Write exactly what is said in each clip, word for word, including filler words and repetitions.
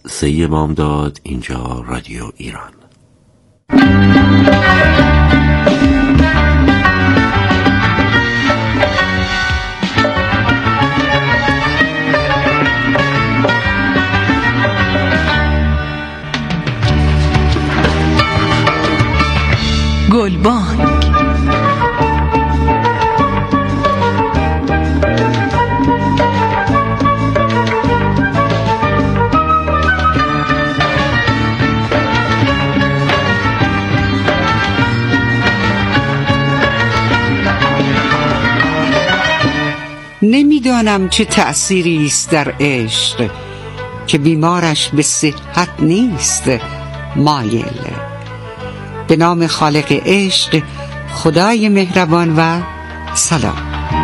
سید بامداد، اینجا رادیو ایران. گلبانگ. نمیدانم چه تأثیری است در عشق که بیمارش به صحت نیست مایل. به نام خالق عشق، خدای مهربان و سلام.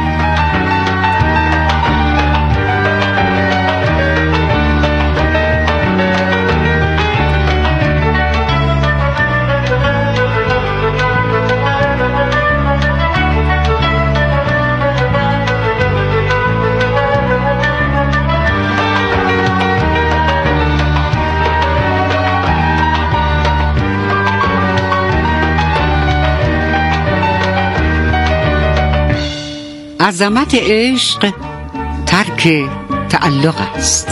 عظمت عشق ترک تعلق است.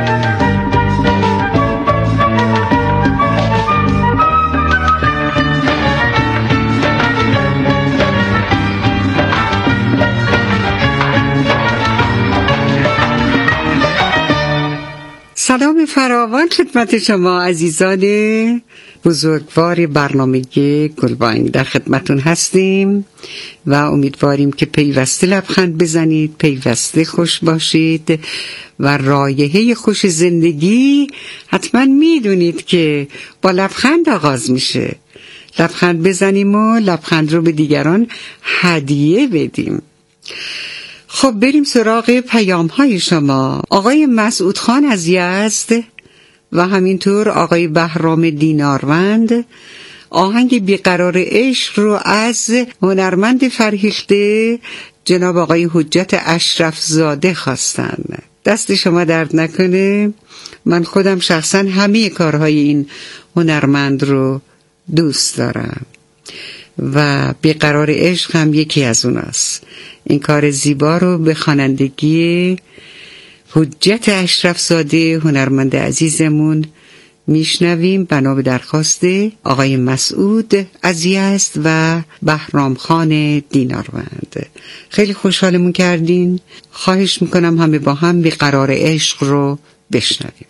سلام فراوان خدمت شما عزیزان بزرگوار برنامه گلبانگ. در خدمتون هستیم و امیدواریم که پیوسته لبخند بزنید، پیوسته خوش باشید و رایحه خوش زندگی حتما میدونید که با لبخند آغاز میشه. لبخند بزنیم و لبخند رو به دیگران هدیه بدیم. خب بریم سراغ پیام های شما. آقای مسعود خان از یزد و همینطور آقای بهرام دیناروند آهنگ بیقرار عشق رو از هنرمند فرهیخته جناب آقای حجت اشرف زاده خواستن. دست شما درد نکنه. من خودم شخصا همه کارهای این هنرمند رو دوست دارم و بیقرار عشق هم یکی از اوناست. این کار زیبا رو به خوانندگی حجت اشرف زاده هنرمند عزیزمون میشنویم بنا به درخواست آقای مسعود از یزد و بهرام خان دیناروند. خیلی خوشحالمون کردین. خواهش میکنم همه با هم بیقرار عشق رو بشنویم.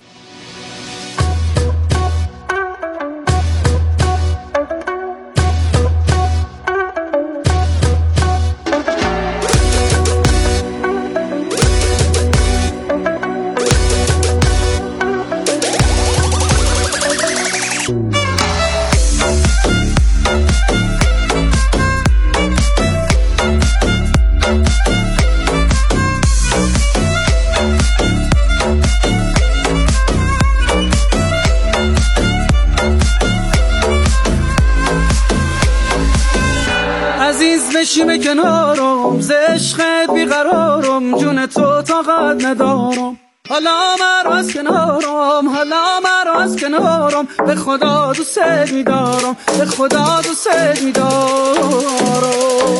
بشیم کنارم ز عشقت بیقرارم، جون تو طاقت ندارم. حالا مرا از کنارم، حالا مرا از کنارم، به خدا دوست می‌دارم، به خدا دوست می‌دارم.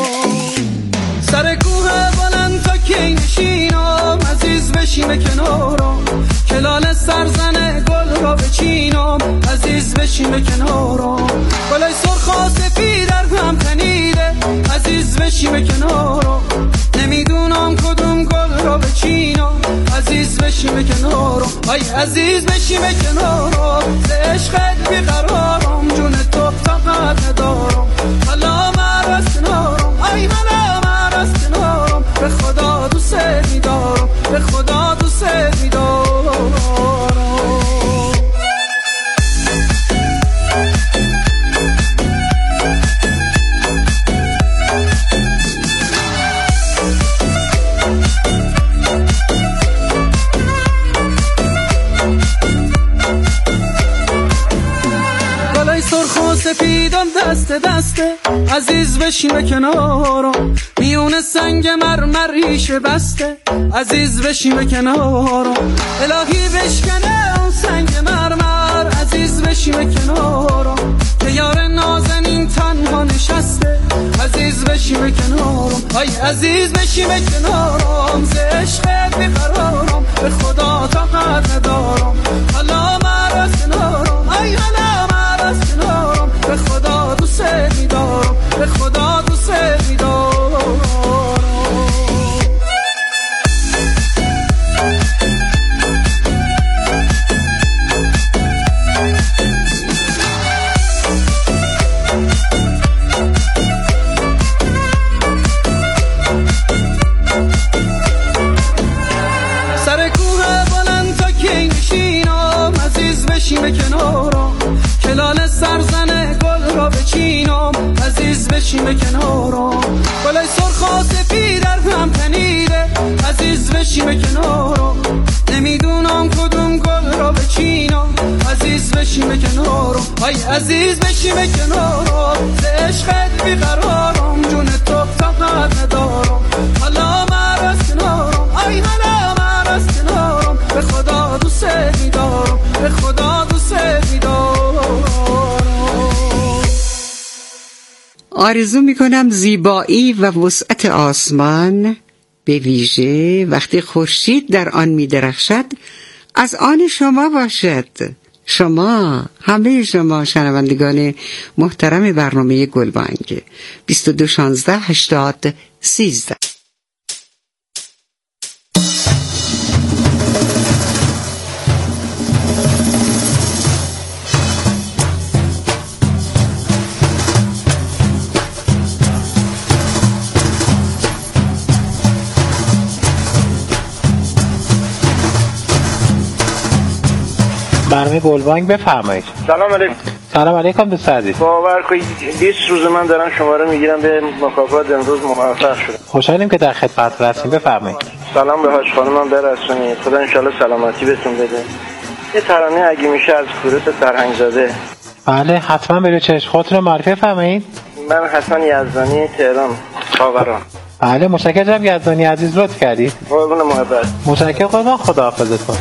سر کوه بلند تا کی نشینم، عزیز بشیم کنارم، کلال سرزن گل را بچینم، عزیز بشیم کنارم. گلای سرخ و سفید در هم تنیده، عزیز بشیم کنارم، نمیدونم کدوم گل را بچینم، عزیز بشیم کنارم. آی عزیز بشیم کنارم، ز عشقت بیقرارم، جون تو طاقت ندارم. حالا مرا از کنارم، آی حالا مرا از کنارم، به خدا دوست می‌دارم، به خدا دوست می‌دارم. سپیدم دست دسته، عزیز بشیم کنارم، میون سنگ مرمریش بسته، عزیز بشیم کنارم. الهی بشکنه اون سنگ من بشیم کنارم، ای عزیز بشیم کنارم، ز عشقت بیقرارم، به خدا طاقت ندارم، حالا مرا از کنارم، ای حالا مرا از کنارم، به خدا دوست می‌دارم، به خدا دوست می‌دارم. بشیم کنارم، کلال سرزن گل را بچینم، عزیز بشیم کنارم، گلای سرخ و سفید در هم تنیده، عزیز بشیم کنارم، نمیدونم کدوم گل را بچینم، عزیز بشیم کنارم، ای عزیز بشیم کنارم، ز عشقت بیقرارم، جون تو طاقت ندارم، حالا مرا از کنارم، ای حالا مرا از کنارم، به خدا دوست می‌دارم، به خدا دوست می‌دارم. آرزو میکنم زیبایی و وسعت آسمان به ویژه وقتی خورشید در آن می‌درخشد از آن شما باشد. شما، همه شما شنوندگان محترم برنامه گلبانگ بیست و دو شانزده هشتاد سیزده. برنامه گلبانگ بفرمایید. سلام علیکم. سلام علیکم دوست عزیز. باور کنید بیست روز من دارم شماره میگیرم به مکافات، امروز موفق شدم. خوشحالیم که در خدمت هستیم، بفرمایید. سلام به حاج خانمم برسونید، خدا ان شاءالله سلامتی بهتون بده. یه ترانه اگه میشه از کوروش سرهنگزاده. بله حتما برای چشم خودتون معرفی فرمایید. من حسن یزدانی، تهران، خاوران. بله متشکرم یزدانی عزیز، لطف کردید. قربون محبت. متشکرم قربان، خداحافظتون.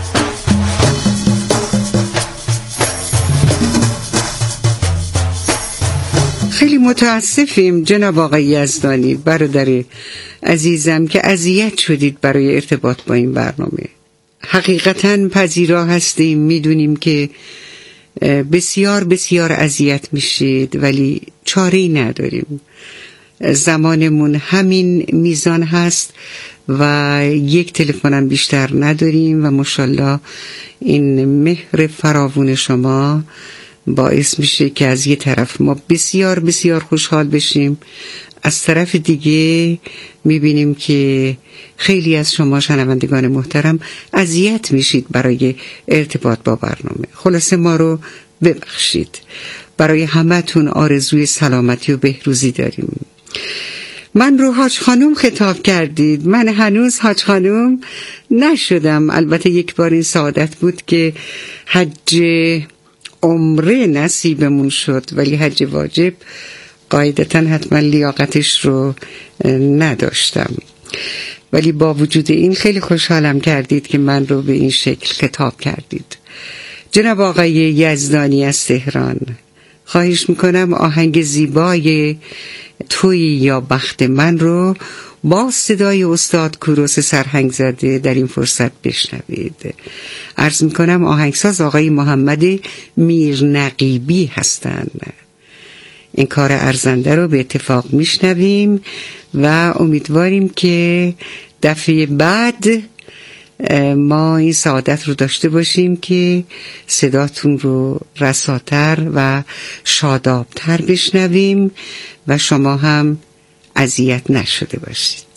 خیلی متاسفیم جناب آقای یزدانی، برادر عزیزم، که اذیت شدید برای ارتباط با این برنامه. حقیقتاً پذیرا هستیم، میدونیم که بسیار بسیار اذیت میشید، ولی چاره‌ای نداریم. زمانمون همین میزان هست و یک تلفنم بیشتر نداریم و ماشاءالله این مهر فراوون شما باعث میشه که از یه طرف ما بسیار بسیار خوشحال بشیم، از طرف دیگه میبینیم که خیلی از شما شنوندگان محترم اذیت میشید برای ارتباط با برنامه. خلاصه ما رو ببخشید. برای همتون آرزوی سلامتی و بهروزی داریم. من رو حاج خانوم خطاب کردید. من هنوز حاج خانوم نشدم. البته یک بار این سعادت بود که حج عمره نصیبمون شد، ولی حج واجب قاعدتاً حتما لیاقتش رو نداشتم. ولی با وجود این خیلی خوشحالم کردید که من رو به این شکل خطاب کردید. جناب آقای یزدانی از تهران، خواهش میکنم آهنگ زیبای توی یا بخت من رو با صدای استاد کوروش سرهنگزاده در این فرصت بشنوید. عرض میکنم آهنگساز آقای محمد میرنقیبی هستند. این کار ارزنده رو به اتفاق میشنویم و امیدواریم که دفعه بعد ما این سعادت رو داشته باشیم که صداتون رو رساتر و شادابتر بشنویم و شما هم اذیت نشده باشید.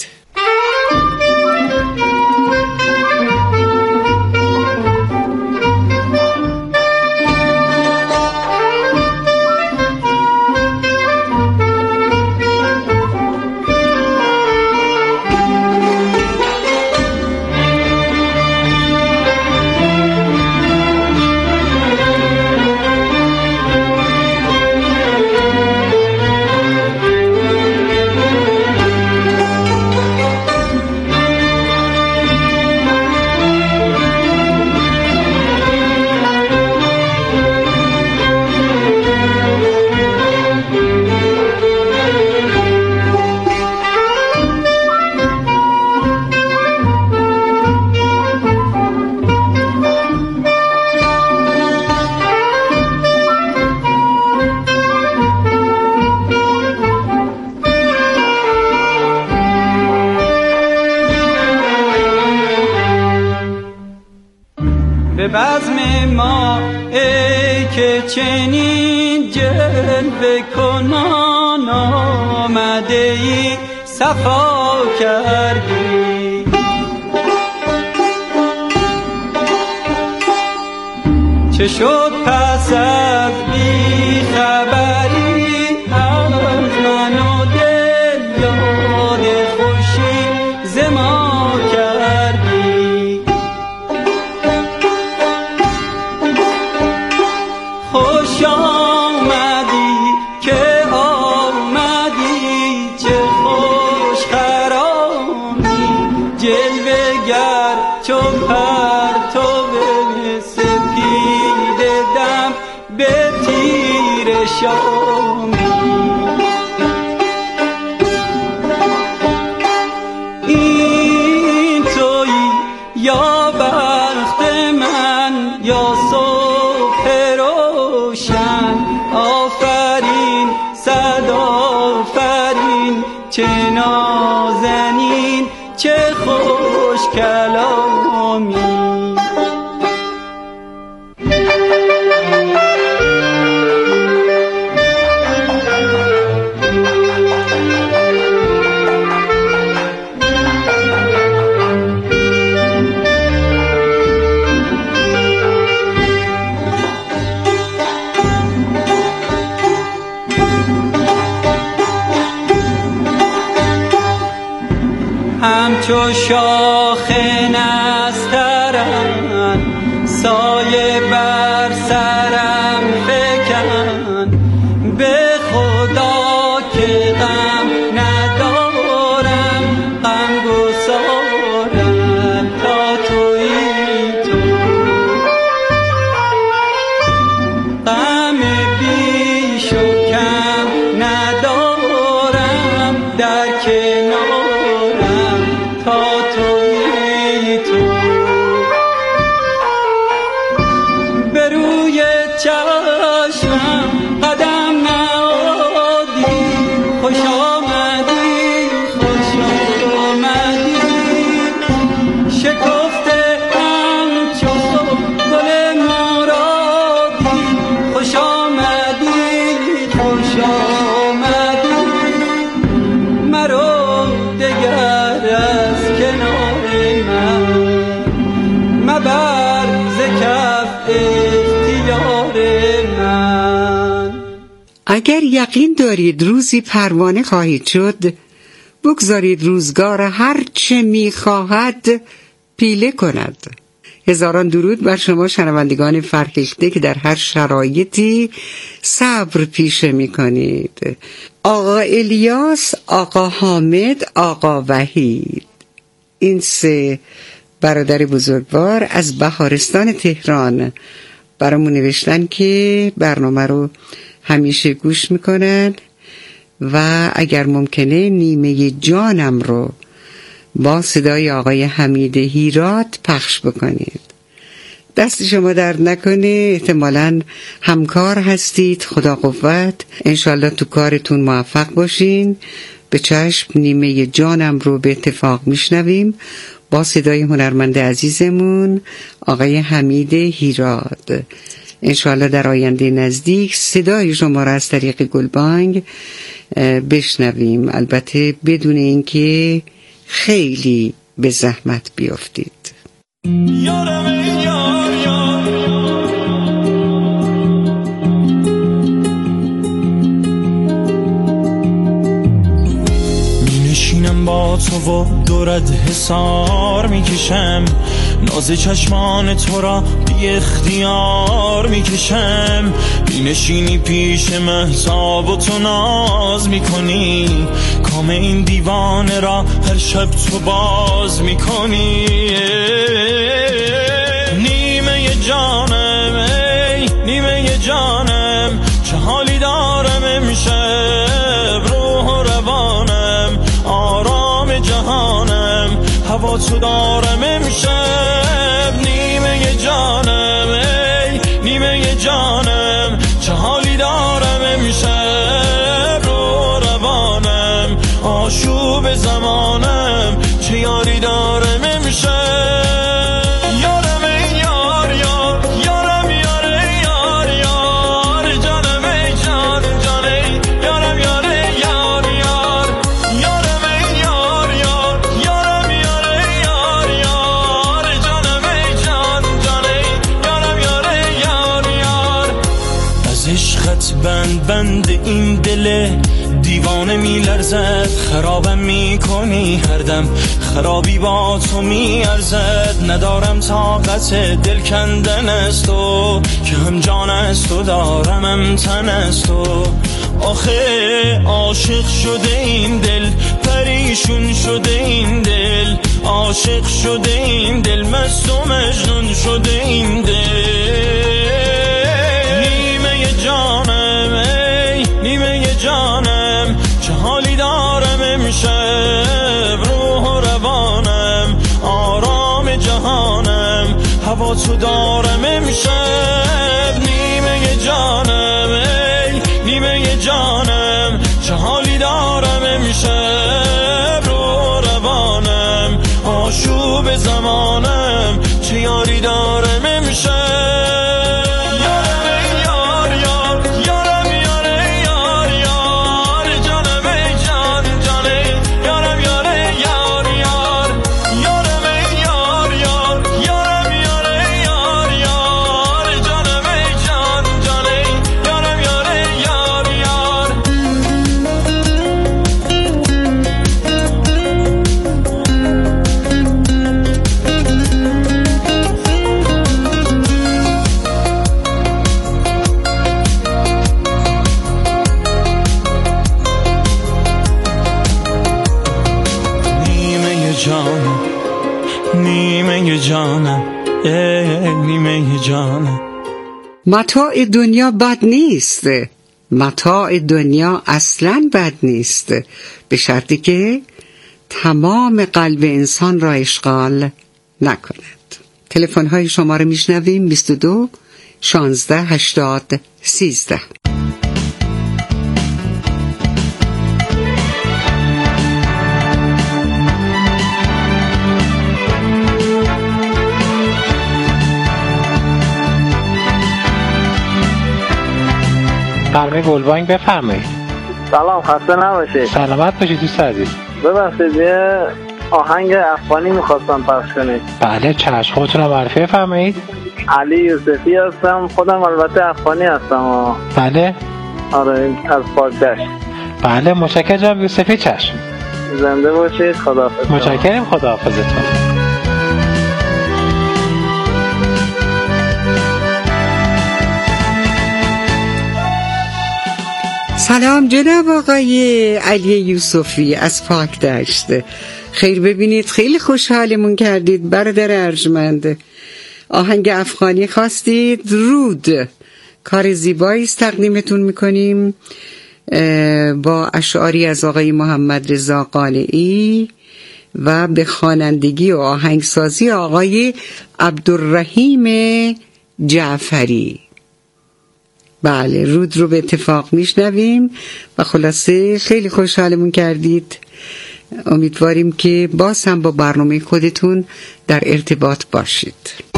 که چنین جلوه کنان آمده ای صفا کردی. چه شد پس از بی خبری از من و دل یاد خوشی ز ما کردی. خوش آمدی که آمدی چه خوش خرامی جلوه گر چون پرتو سپید دم به تیر شامی. این تویی یا بخت من یا صبح روشن. آفرین صد آفرین چه نازنین چه خوش کلامی. همچو شاخ نسترن سایه بر سرم فکن. به خدا که غم ندارم غم گسارم تا تویی تو. غم بیش و کم ندارم در کنارم تا تویی تو. به روی چشمم قدم نهادی خوش آمدی خوش آمدی. شکفته همچو گل مرادی خوش آمدی خوش آمدی. مرو دگر از کنار من مبر ز کف اختیار من. اگر یقین دارید روزی پروانه خواهید شد، بگذارید روزگار هر چه می‌خواهد پیله کند. هزاران درود بر شما شنوندگان فرهیخته که در هر شرایطی صبر پیشه می‌کنید. آقا الیاس، آقا حامد، آقا وحید، این سه برادر بزرگوار از بهارستان تهران برامون نوشتن که برنامه رو همیشه گوش میکنن و اگر ممکنه نیمه جانم رو با صدای آقای حمید هیراد پخش بکنید. دست شما درد نکنه، احتمالاً همکار هستید. خدا قوت، انشالله تو کارتون موفق باشین. به چشم نیمه جانم رو به اتفاق میشنویم با صدای هنرمند عزیزمون آقای حمید هیراد. انشالله در آینده نزدیک صدای شما را از طریق گلبانگ بشنویم، البته بدون اینکه خیلی به زحمت بیافتید. یارم یار یار می نشینم با تو و دورت حسار میکشم. ناز چشمان تو را بی اختیار میکشم. می نشینی پیش مهتاب و تو ناز میکنی. کام این دیوانه را هر شب تو باز میکنی. نیمه جانم ای نیمه جانم چه حالی دارم امشب. روح و روانم آرام جهانم هوا تو دارم امشب. نیمه جانم ای نیمه جانم چه حالی دارم امشب. روح و روانم آشوب زمانم چه یاری دارم امشب. یارم ای یار یار یارم یار ای یار یار من بند این دل دیوانه میلرزد، خرابم میکنی هر دم، خرابی با تو میارزد. ندارم طاقت دل کندن از تو، که هم جان از تو دارم هم تن از تو. آخه عاشق شده این دل، پریشون شده این دل، عاشق شده این دل، مست و مجنون شده این دل. نیمه جانم ای نیمه جانم، چه حالی دارم امشب، روح و روانم آرام جهانم، هوا تو دارم امشب. نیمه جانم ای نیمه جانم، چه حالی دارم امشب، روح و روانم آشوب زمانم، چه یاری دارم امشب. جانم ای نیمه جانم. متاع دنیا بد نیست، متاع دنیا اصلا بد نیست، به شرطی که تمام قلب انسان را اشغال نکند. تلفن های شما را میشنویم بیست و دو شانزده هشتاد سیزده. فرمه گلبانگ بفرمایید. سلام، خسته نباشید. سلامت باشید دوست عزیز. ببخشید یه آهنگ افغانی میخواستم پخش کنید. بله چشم، خودتون رو معرفی بفرمایید. علی یوسفی هستم، خودم البته افغانی هستم. بله آره، از پاکدشت. بله متشکرم جناب یوسفی. چشم، زنده باشید. خداحافظ. متشکرم، خداحافظتون. سلام جناب آقای علی یوسفی از پاکدشت. خیر ببینید، خیلی خوشحالمون کردید برادر ارجمند. آهنگ افغانی خواستید، رود. کار زیبایی است تقدیمتون میکنیم با اشعاری از آقای محمد رضا قانعی و به خوانندگی و آهنگسازی آقای عبدالرحیم جعفری. بله، رود رو به اتفاق میشنویم و خلاصه خیلی خوشحالمون کردید. امیدواریم که باز هم با برنامه خودتون در ارتباط باشید.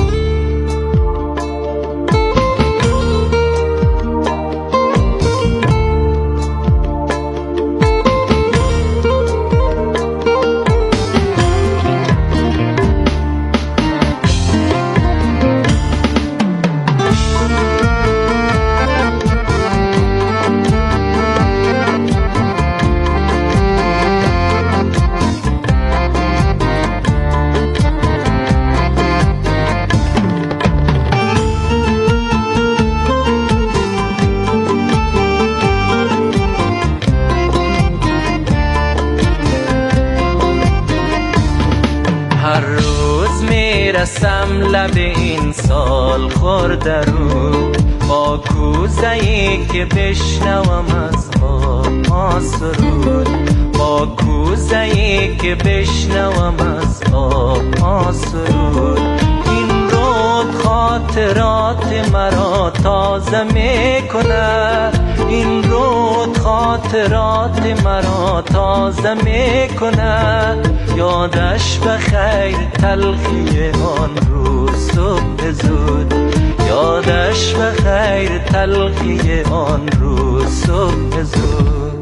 رسم لب این سال خورده رو، با کوزه‌ای که بشنوم از آبها سرود، با کوزه‌ای که بشنوم از آبها سرود. این رود خاطرات مرا تازه می‌کند، این رود خاطرات مرا تازه می‌کند. یادش بخیر تلخی آن روز صبح زود، یادش بخیر تلخی آن روز صبح زود.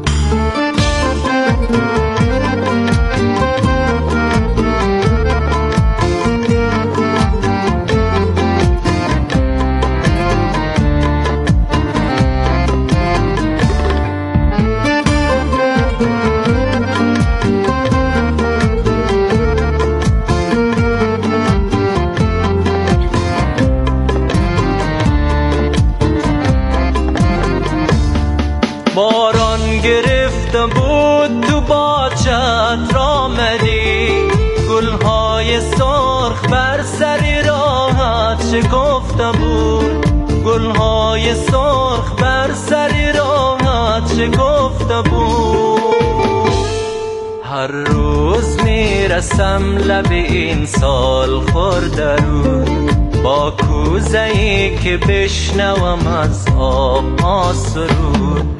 گرفته بود تو باغچت آمدی، گلهای سرخ بر سر راهت شکفته بود، گلهای سرخ بر سر راهت شکفته بود. هر روز میرسم لب این سال خورده رو، با کوزه‌ای که بشنوم از آب ها سرود.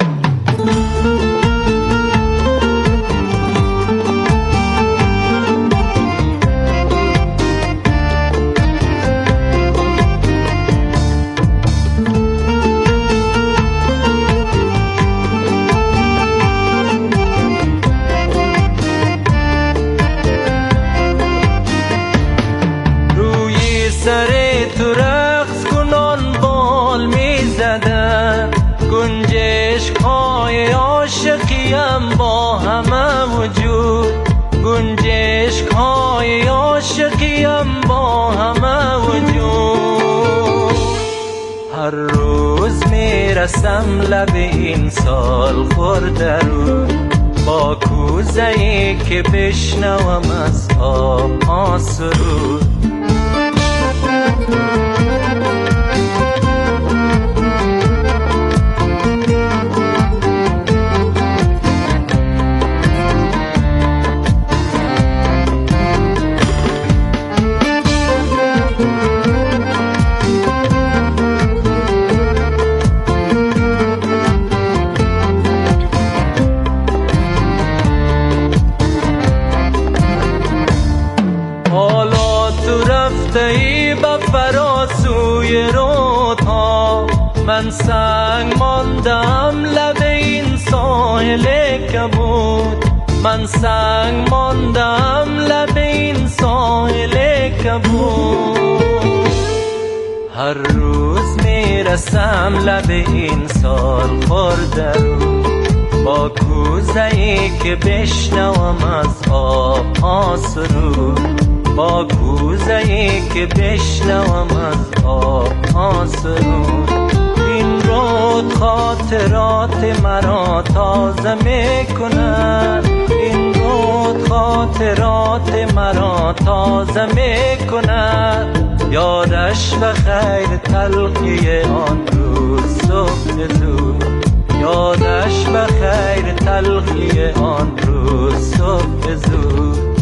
عاشقیم با همه وجود، گنجشک های عاشقیم با همه وجود. هر روز میرسم لب این سال خورده رو، با کوزه‌ای که بشنوم از آب ها سرود. من سنگ ماندم لب این ساحل کبود، من سنگ ماندم لب این ساحل کبود. هر روز میرسم لب این سال خورده رو، با کوزه‌ای که بشنوم از آب ها سرود، با کوزه‌ای که بشنوم از آب ها سرود. این رود خاطرات مرا تازه میکند، این رود خاطرات مرا تازه میکند. یادش بخیر تلخی آن روز صبح زود، یادش بخیر تلخی آن روز صبح زود.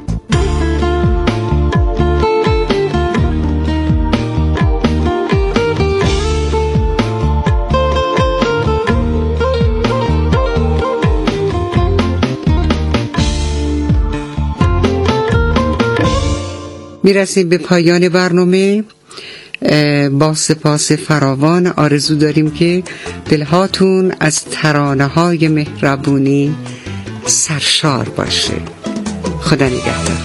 میرسیم به پایان برنامه. با سپاس فراوان آرزو داریم که دلهاتون از ترانه های مهربونی سرشار باشه. خدا نگهدار.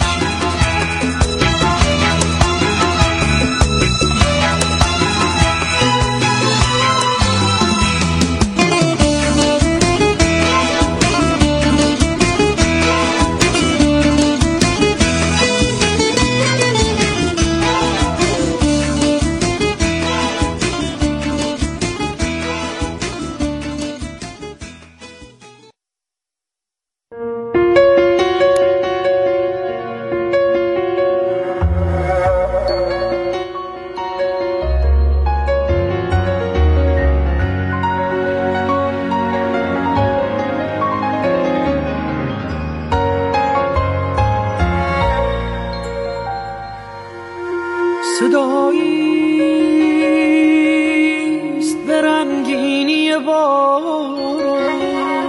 صداییست به رنگینی باران،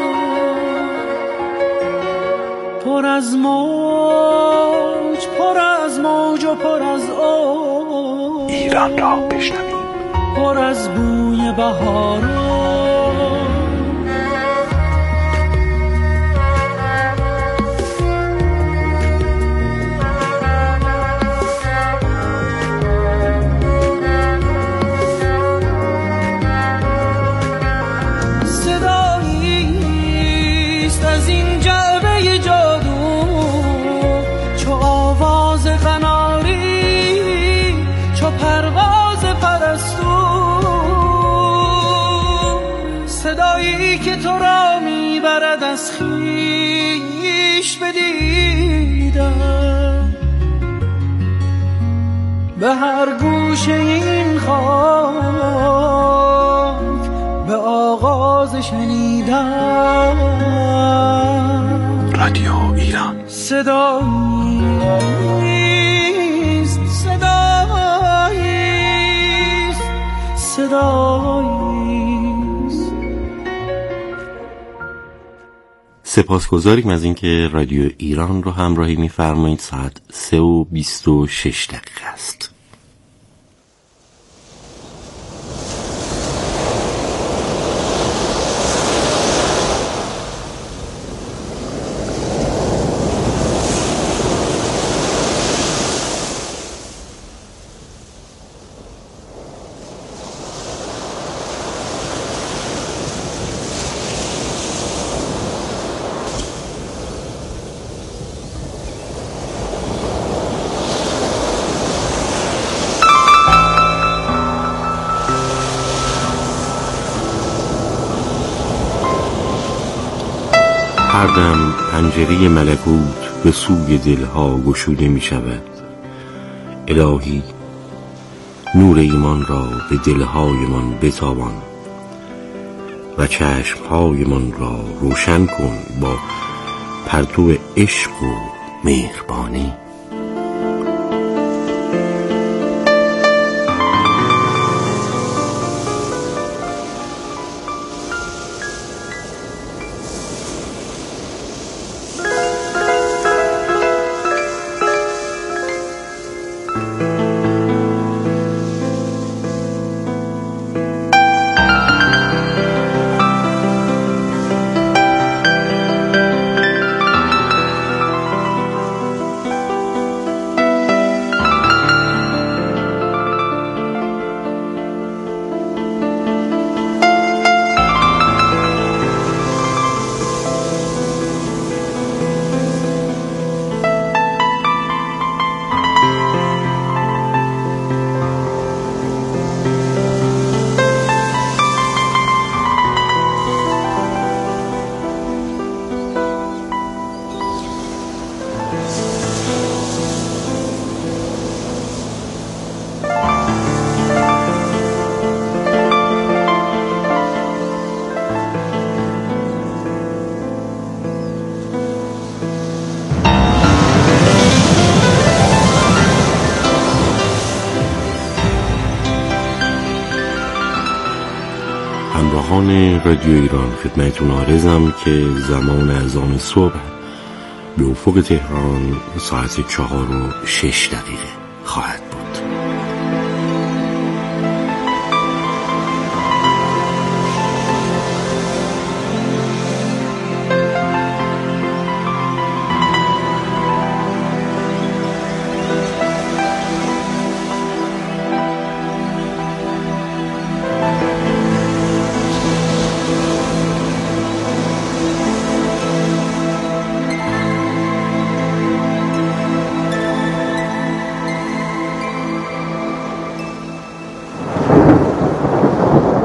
پر از موج پر از موج و پر از آب. ایران را بشنویم. پر از بوی بهاران. صدایی که تو را میبرد از خویش بدیدم، به هر گوشه این خاک به آغاز شنیدم. رادیو ایران صداییست، صداییست، صداییست. سپاسگزاریم از اینکه رادیو ایران رو همراهی می‌فرمایید. ساعت سه و بیست و شش دقیقه است. هر دم پنجره ملکوت به سوی دلها گشوده می شود. الهی نور ایمان را به دلهایمان بتابان و چشمهایمان را روشن کن با پرتو عشق و مهربانی. همراهان رادیو ایران، خدمتتون عارضم که زمان اذان صبح به افق تهران ساعت چهار و شش دقیقه خواهد.